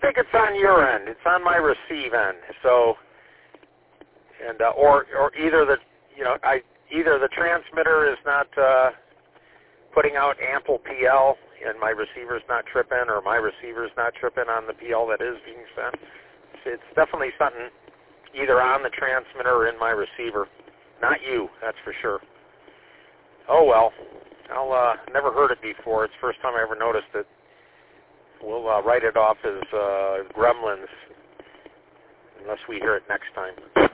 think it's on your end. It's on my receive end. So, and or either the either the transmitter is not putting out ample PL and my receiver's not tripping, or my receiver's not tripping on the PL that is being sent. It's definitely something either on the transmitter or in my receiver. Not you, that's for sure. Oh well, I'll never heard it before. It's the first time I ever noticed it. We'll write it off as gremlins unless we hear it next time.